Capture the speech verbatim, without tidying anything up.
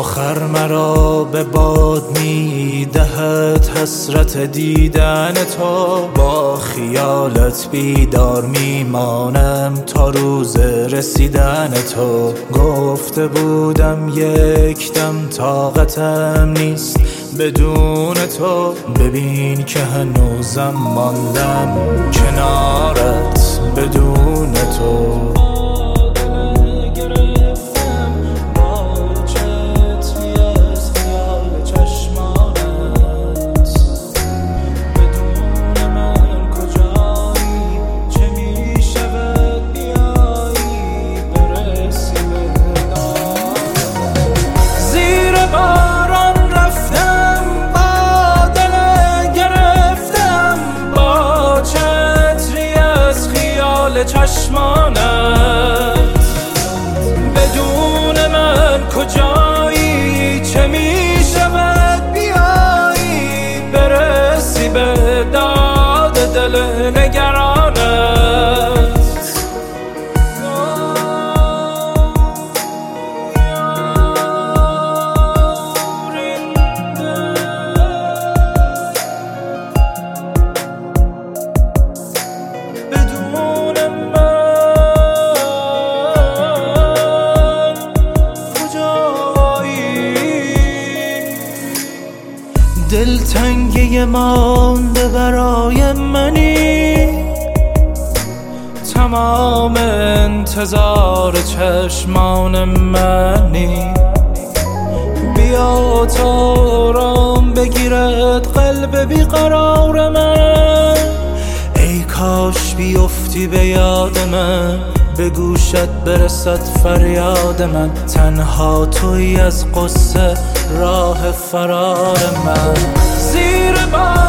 آخر مرا به باد می دهد حسرت دیدن تو. با خیالت بیدار می مانم تا روز رسیدن تو. گفته بودم یک دم طاقتم نیست بدون تو. ببین که هنوزم ماندم کنارت بدون تو. چشمانت بدون من کجایی؟ چه می شود بیایی برسی به داد دل نگرانت. دلتنگی مانده برای منی، تمام انتظار چشمان منی. بیا تا آرام بگیرد قلب بیقرار من. ای کاش بیفتی به یاد من، به گوشت برسد فریاد من. تنها تویی از قصه راه فرار من. زیر بار